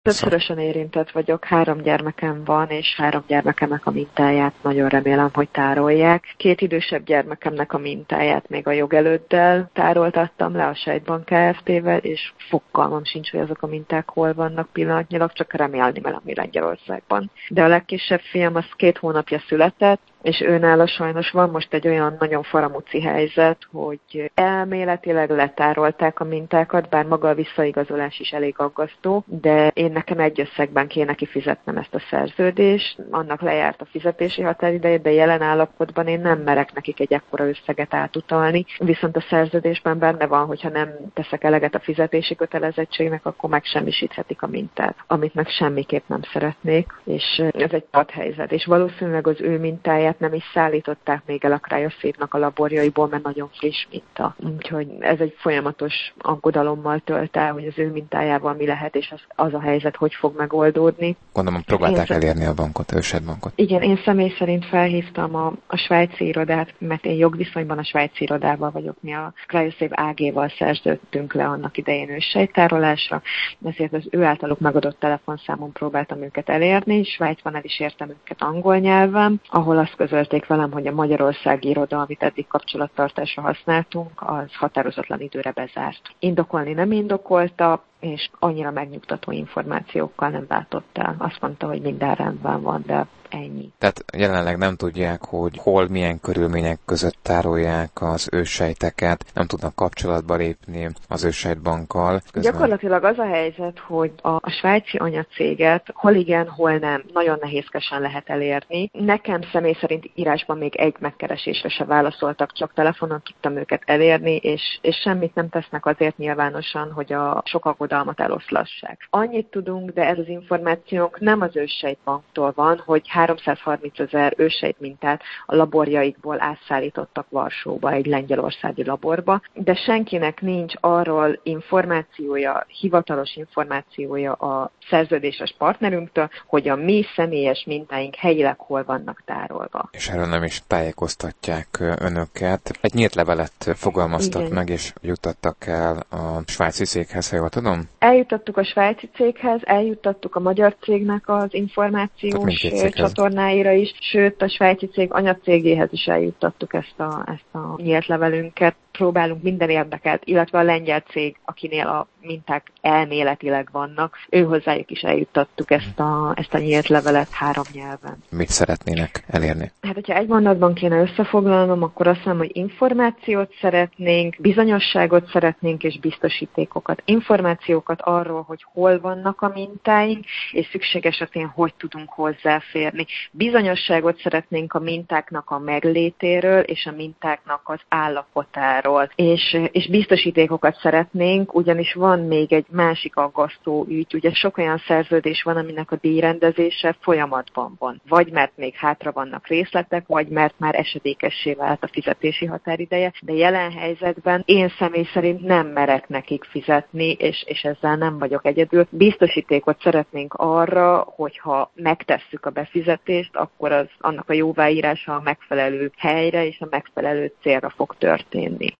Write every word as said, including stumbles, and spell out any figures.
Többszörösen érintett vagyok, három gyermekem van, és három gyermekemnek a mintáját nagyon remélem, hogy tárolják. Két idősebb gyermekemnek a mintáját még a jogelőddel tároltattam le a Sejtbank Kft-vel, és fogalmam sincs, hogy azok a minták hol vannak pillanatnyilag, csak remélni valami Lengyelországban. De a legkisebb fiam az két hónapja született, és őnála sajnos van most egy olyan nagyon faramúci helyzet, hogy elméletileg letárolták a mintákat, bár maga a visszaigazolás is elég aggasztó, de én nekem egy összegben kéne kifizetnem ezt a szerződést, annak lejárt a fizetési határideje, de jelen állapotban én nem merek nekik egy ekkora összeget átutalni, viszont a szerződésben benne van, hogyha nem teszek eleget a fizetési kötelezettségnek, akkor megsemmisíthetik a mintát, amit meg semmiképp nem szeretnék, és ez egy padhelyzet, és valószínűleg az ő mintáját nem is szállították még el a Cryosafe-nak a laborjaiból, mert nagyon friss minta. Úgyhogy ez egy folyamatos aggodalommal tölt el, hogy az ő mintájával mi lehet, és az, az a helyzet hogy fog megoldódni. Gondolom, próbálták én elérni a bankot, ősed bankot. Igen, én személy szerint felhívtam a, a svájci irodát, mert én jogviszonyban a svájci irodával vagyok. Mi a Cryosafe á gé-val szerződtünk le annak idején őssejttárolásra, ezért az ő általuk megadott telefonszámon próbáltam őket elérni. Svájcban el is értem őket angol nyelven, ahol azt közölték velem, hogy a magyarországi iroda, amit eddig kapcsolattartásra használtunk, az határozatlan időre bezárt. Indokolni nem indokolta, és annyira megnyugtató információkkal nem látott el. Azt mondta, hogy minden rendben van, de ennyi. Tehát jelenleg nem tudják, hogy hol, milyen körülmények között tárolják az őssejteket, nem tudnak kapcsolatba lépni az őssejtbankkal. Közben... Gyakorlatilag az a helyzet, hogy a, a svájci anyacéget hol igen, hol nem, nagyon nehézkesen lehet elérni. Nekem személy szerint írásban még egy megkeresésre se válaszoltak, csak telefonon tudtam őket elérni, és, és semmit nem tesznek azért nyilvánosan, hogy a sok aggodalmat eloszlassák. Annyit tudunk, de ez az információnk nem az őssejtbanktól van, hogy háromszázharmincezer őssejt mintát a laborjaikból átszállítottak Varsóba, egy lengyelországi laborba, de senkinek nincs arról információja, hivatalos információja a szerződéses partnerünktől, hogy a mi személyes mintáink helyileg hol vannak tárolva. És erről nem is tájékoztatják önöket. Egy nyílt levelet fogalmaztak Igen. meg, és juttattak el a svájci céghez, ha jól tudom? Eljuttattuk a svájci céghez, eljuttattuk a magyar cégnek az információs csatornáira is, sőt a svájci cég anyacégéhez is eljuttattuk ezt a, ezt a nyílt levelünket. Próbálunk minden érdekelt, illetve a lengyel cég, akinél a minták elméletileg vannak, ő hozzájuk is eljuttattuk ezt a, ezt a nyílt levelet három nyelven. Mit szeretnének elérni? Hát, hogyha egy mondatban kéne összefoglalnom, akkor azt mondom, hogy információt szeretnénk, bizonyosságot szeretnénk és biztosítékokat. Információkat arról, hogy hol vannak a mintáink, és szükség esetén hogy tudunk hozzáférni. Bizonyosságot szeretnénk a mintáknak a meglétéről és a mintáknak az állapotáról. És, és biztosítékokat szeretnénk, ugyanis van még egy másik aggasztó ügy, ugye sok olyan szerződés van, aminek a díjrendezése folyamatban van. Vagy mert még hátra vannak részletek, vagy mert már esedékessé vált a fizetési határideje, de jelen helyzetben én személy szerint nem merek nekik fizetni, és, és ezzel nem vagyok egyedül. Biztosítékot szeretnénk arra, hogyha megtesszük a befizetést, akkor az annak a jóváírása a megfelelő helyre és a megfelelő célra fog történni.